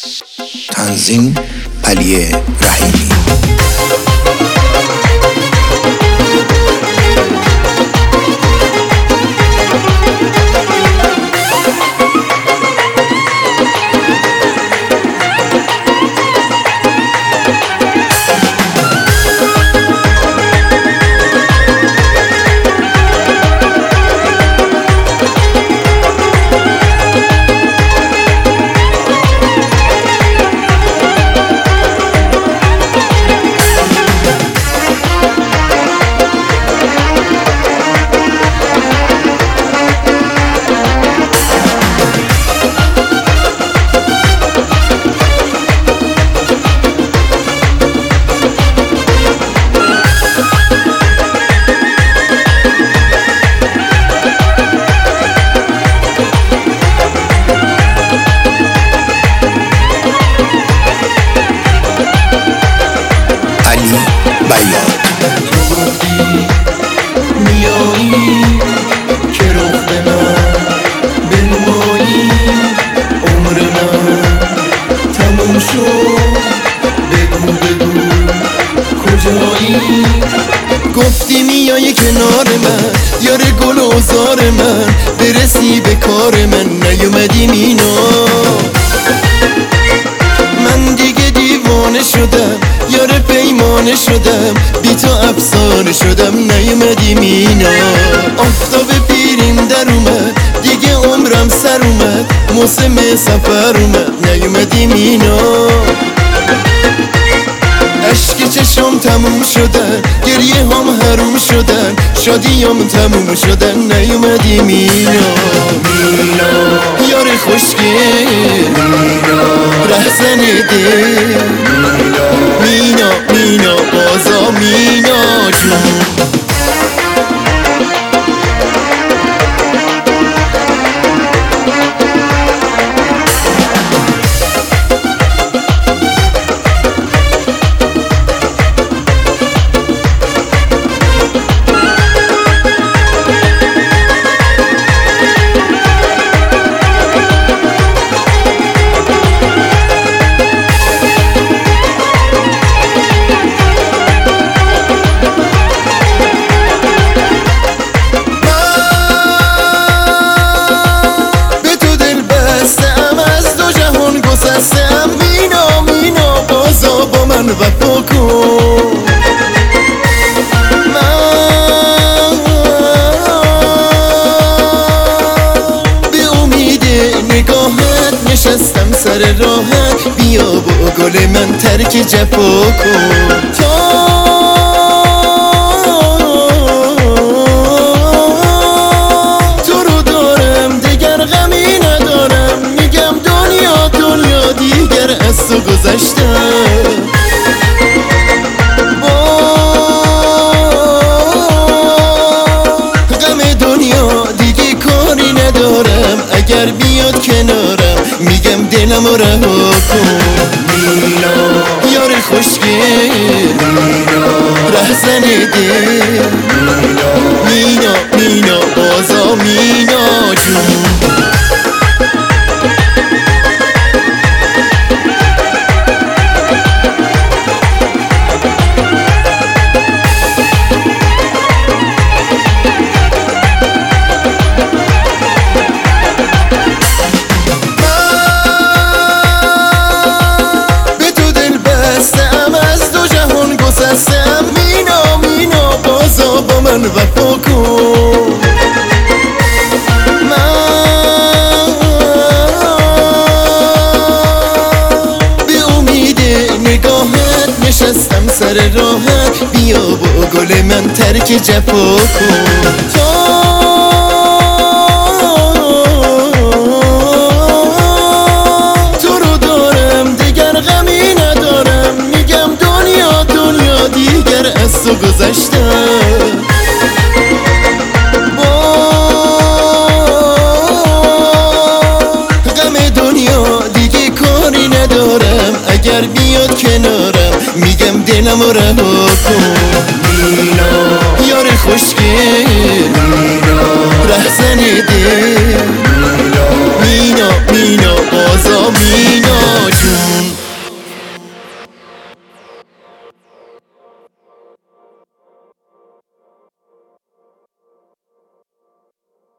تنظیم علی رحیمی. گفتی میای کنار من، یار گل و زار من، برسی به کار من، نیومدی مینا. من دیگه دیوانه شدم، یار پیمانه شدم، بی تو افسانه شدم، نیومدی مینا. آفتاب پیریم در اومد، دیگه عمرم سر اومد، موسم سفر اومد، نیومدی مینا. عشق چشم تموم شدن، گریه هم حروم شدن، شادی هم تموم شدن، نیومدی مینا. مینا یار خوشگل، مینا رهزن دل، مینا مینا بازا مینا جون. مینا مینا بازا با من وفا کن. من به امید نگاهت نشستم سر راحت، بیا با گل من ترک جفا کن. تو رو دارم دیگر غمی ندارم، میگم دنیا دنیا دیگر از تو گذشتم. غم دنیا دیگه کاری ندارم، اگر بیاد کنارم میگم دلم رو رها کن. مینا یار خوشگل، مینا رهزن دل، مینا مینا بازا مینا جون. مینا مینا بازا با من وفا کن. من به امید نگاهت نشستم سر راحت، بیا با گل من ترک جفا کن. تو رو دارم دیگر غمی ندارم، میگم دنیا دنیا دیگر از تو گذشتم. غم دنیا دیگه کاری ندارم، اگر بیاد کنارم میگم دلم رو رها کن. مینا یار خوشگل، مینا رهزن دل،